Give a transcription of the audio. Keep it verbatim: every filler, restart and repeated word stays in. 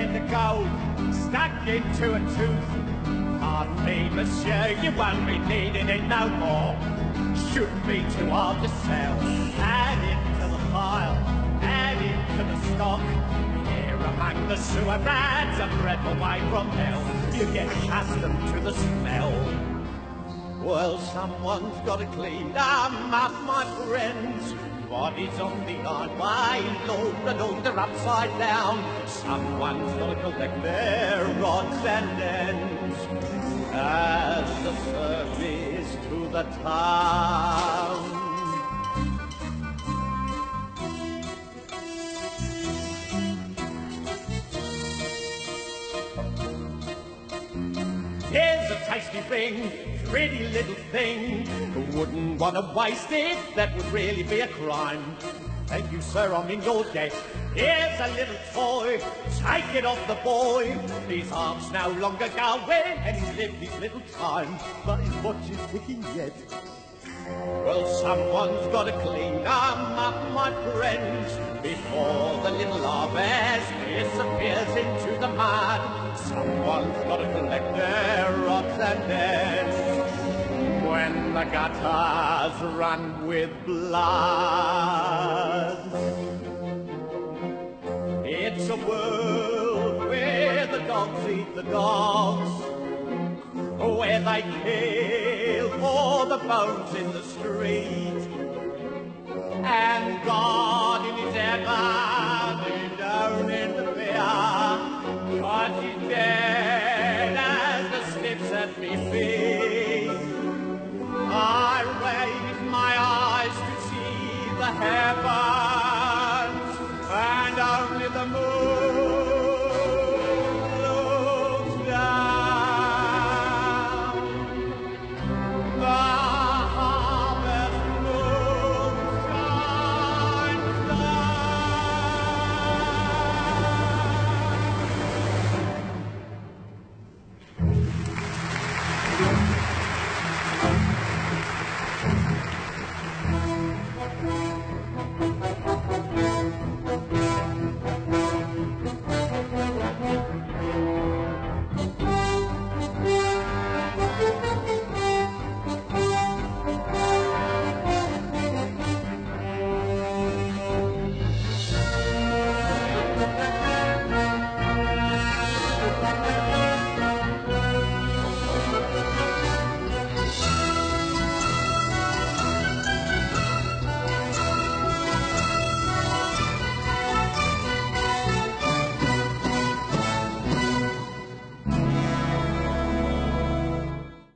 bit of gold stuck into a tooth. Pardon me, monsieur, you won't be needing it no more. Should be too hard to sell. Add it to the pile, add it to the stock. Here among the sewer rats, a breath away from hell. You get accustomed to the smell. Well, someone's got to clean them up, my friends. Bodies on the line, why, Lord, and all they're upside down. Someone's got to collect their odds and ends as a service to the town. Here's a tasty thing, pretty little thing. Who wouldn't want to waste it? That would really be a crime. Thank you, sir, I'm in your debt. Here's a little toy, take it off the boy. His arm's no longer going, and he's lived his little time, but his watch is ticking yet. Well, someone's got to clean them up, my friends, before the little harvest disappears into the mud. Someone's got to collect their odds and ends when the gutters run with blood. It's a world where the dogs eat the dogs, where they kill for the bones in the street, and God in his ever don't interfere, 'cause he's dead as the slips at me feet. I raise my eyes to see the heavens, and only the moon